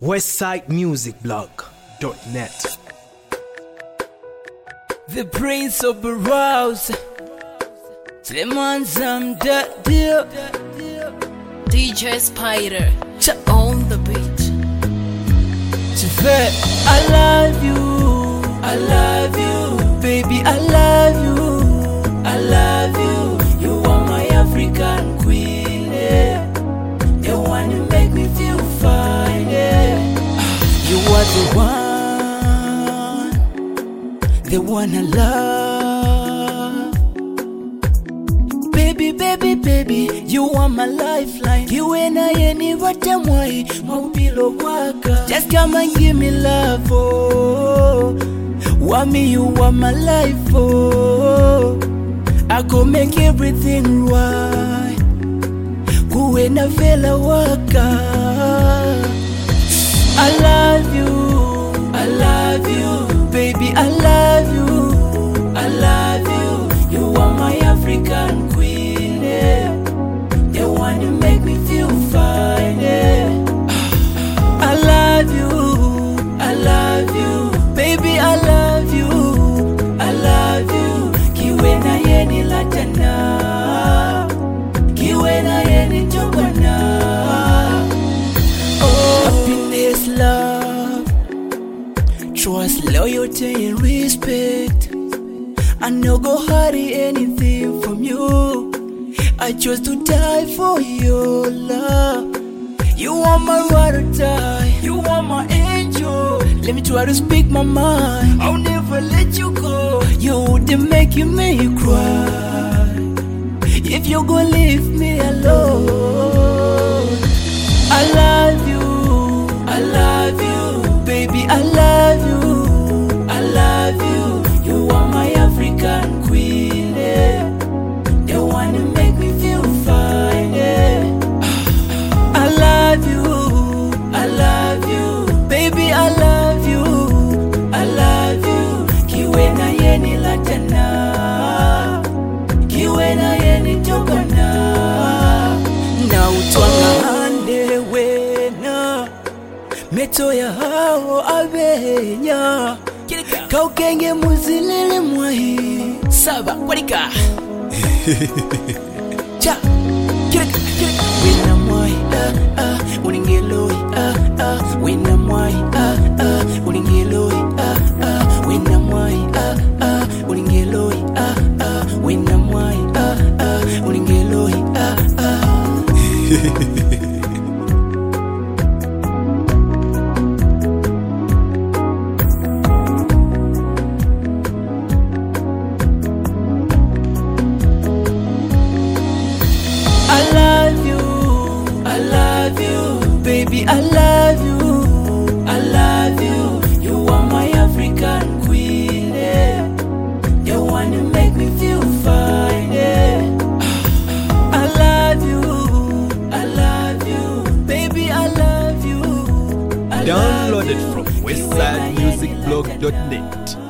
westsidemusicblog.net. The Prince of Barrows, Sleman Zamdadir, DJ Spider on the beat. I love you, baby, I love you, you are my African queen, yeah. The one who make me feel fine, yeah. You are the one I love. Baby, you are my lifeline. You and I any watamwai, maupilo waka. Just come and give me love, oh. Wami, you are my life, oh. I go make everything right. Kuena vela waka. I love you, baby, I love you, you are my African queen, yeah. The one who make me feel fine, yeah. I love you, baby, I love you, kiwena yeni latana, kiwena yeni jokona. Oh, happiness, love, trust, loyalty, and respect. I no go hurry anything from you. I chose to die for your love. You are my ride or die. You are my angel. Let me try to speak my mind. I'll never let you go. You wouldn't make me cry if you go leave me alone. I love you, baby, I love you, you are my African queen, yeah. The one who make me feel fine, yeah. I love you, baby, I love you, kiwena yeni latana, kiwena yeni jokona. Na utwanga hande wena, meto ya hao abenya. Kaukenge muzilele mwahi Saba, kwarika Cha, kirika Wina mwahi, uningeloi, wina mwahi, uningeloi, wina mwahi, uningeloi, wina mwahi, uningeloi. Baby, I love you, you are my African queen, yeah. The one who make me feel fine, yeah. I love you, baby, I love you. Downloaded from westsidemusicblog.net.